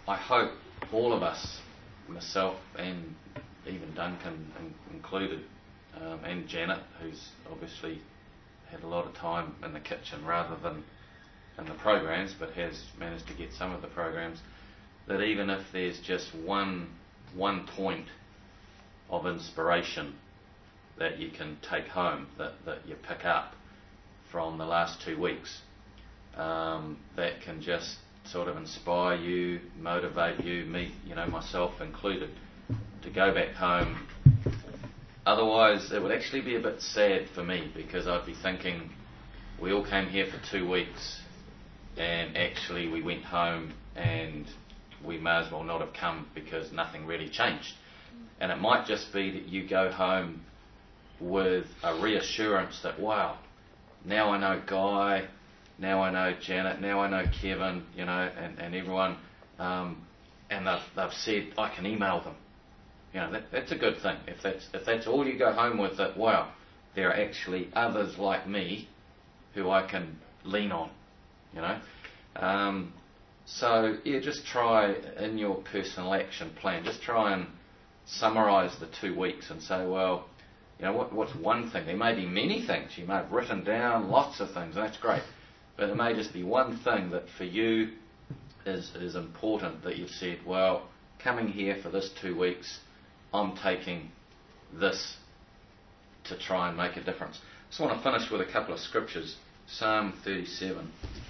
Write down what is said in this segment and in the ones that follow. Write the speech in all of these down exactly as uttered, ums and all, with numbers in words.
I hope all of us, myself and even Duncan in- included, um, and Janet, who's obviously had a lot of time in the kitchen rather than in the programs, but has managed to get some of the programs, that even if there's just one one point of inspiration that you can take home, that, that you pick up from the last two weeks, um, that can just sort of inspire you, motivate you, me, you know, myself included, to go back home. Otherwise, it would actually be a bit sad for me, because I'd be thinking, we all came here for two weeks, and actually we went home and we may as well not have come, because nothing really changed. And it might just be that you go home with a reassurance that, wow, now I know Guy, now I know Janet, now I know Kevin, you know, and, and everyone, um, and they've, they've said I can email them. You know, that, that's a good thing. If that's if that's all you go home with, that, wow, there are actually others like me who I can lean on, you know. Um, so, yeah, just try in your personal action plan, just try and summarise the two weeks and say, well, you know, what, what's one thing? There may be many things. You may have written down lots of things, and that's great. But it may just be one thing that for you is, is important, that you've said, well, coming here for this two weeks, I'm taking this to try and make a difference. I just want to finish with a couple of scriptures. Psalm thirty-seven,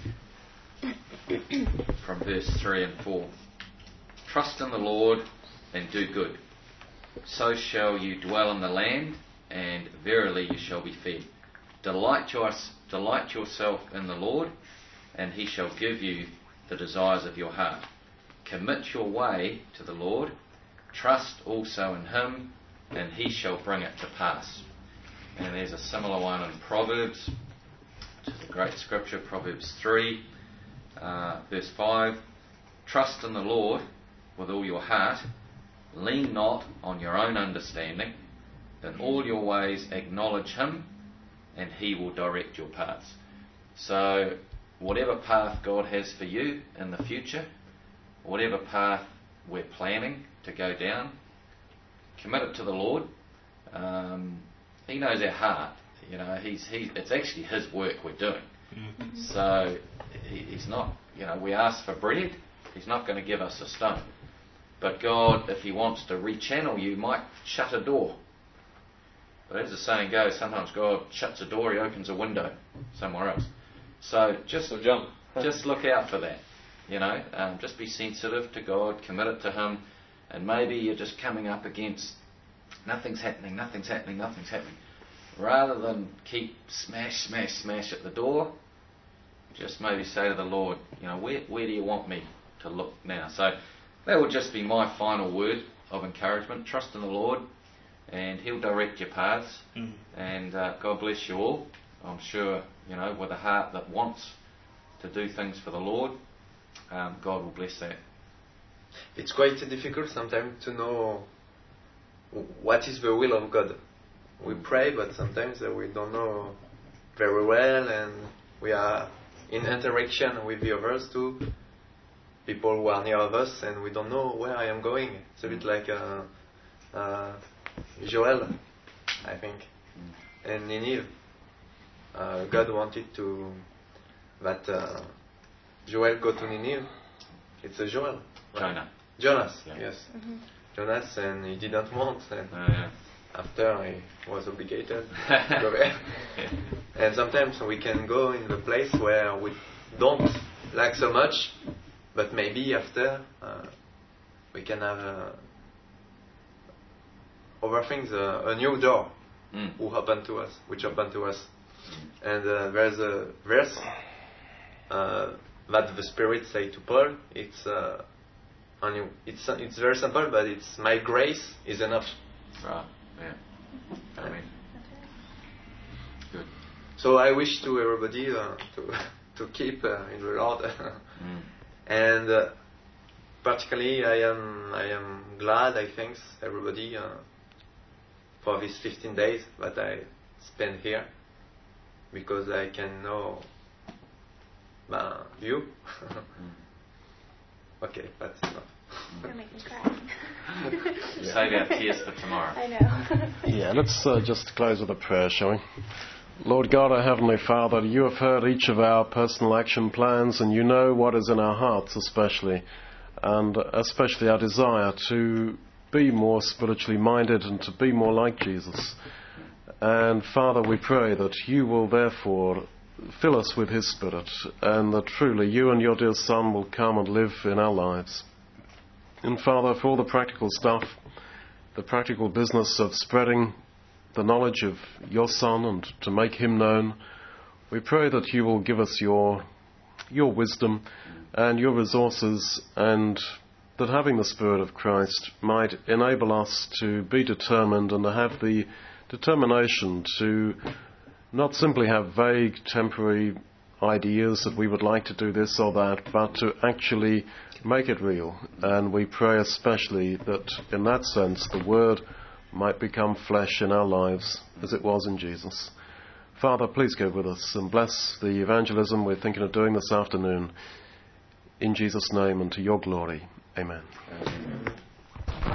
from verse three and four. Trust in the Lord and do good. So shall you dwell in the land, and verily you shall be fed. Delight, your, delight yourself in the Lord, and he shall give you the desires of your heart. Commit your way to the Lord. Trust also in him, and he shall bring it to pass. And there's a similar one in Proverbs, which is a great scripture, Proverbs three, uh, verse five. Trust in the Lord with all your heart. Lean not on your own understanding. In all your ways acknowledge him, and he will direct your paths. So whatever path God has for you in the future, whatever path we're planning to go down, commit it to the Lord. Um, he knows our heart. You know, he's he. It's actually his work we're doing. Mm-hmm. So he, he's not. You know, we ask for bread. He's not going to give us a stone. But God, if he wants to rechannel you, might shut a door. But as the saying goes, sometimes God shuts a door, he opens a window somewhere else. So just so jump. just look out for that. You know, um, just be sensitive to God, commit it to him, and maybe you're just coming up against nothing's happening, nothing's happening, nothing's happening. Rather than keep smash, smash, smash at the door, just maybe say to the Lord, you know, where where do you want me to look now? So that would just be my final word of encouragement. Trust in the Lord, and he'll direct your paths. Mm. And uh, God bless you all. I'm sure, you know, with a heart that wants to do things for the Lord, um, God will bless that. It's quite difficult sometimes to know what is the will of God. We pray, but sometimes uh, we don't know very well, and we are in interaction with the others too, people who are near of us, and we don't know where I am going. It's a bit like uh, uh, Joel, I think, and Nineveh. Uh, God wanted to that uh, Joel go to Nineveh. It's a Joel. Right? Jonah. Jonas, yeah. yes. Mm-hmm. Jonas, and he didn't want, and uh, yeah. after he was obligated to go there. Yeah. And sometimes we can go in the place where we don't like so much, but maybe after uh, we can have uh, other things, uh, a new door mm. who open to us, which open to us. And uh, there's a verse uh, that the Spirit say to Paul. It's uh, only it's uh, it's very simple, but it's my grace is enough. Right. Yeah. I mean, good. So I wish to everybody uh, to to keep uh, in the Lord, mm. and uh, particularly I am I am glad I thanks everybody uh, for these fifteen days that I spent here, because I can know uh, you, Okay, that's enough. You're making me cry. Save our tears for tomorrow. I know. Yeah, let's uh, just close with a prayer, shall we? Lord God, our Heavenly Father, you have heard each of our personal action plans, and you know what is in our hearts especially, and especially our desire to be more spiritually minded and to be more like Jesus. And Father, we pray that you will therefore fill us with his Spirit, and that truly you and your dear Son will come and live in our lives. And Father, for all the practical stuff, the practical business of spreading the knowledge of your Son and to make him known, we pray that you will give us your your wisdom and your resources, and that having the Spirit of Christ might enable us to be determined and to have the determination to not simply have vague temporary ideas that we would like to do this or that, but to actually make it real. And we pray especially that in that sense the Word might become flesh in our lives as it was in Jesus. Father, please go with us and bless the evangelism we're thinking of doing this afternoon. In Jesus' name and to your glory. Amen. Amen.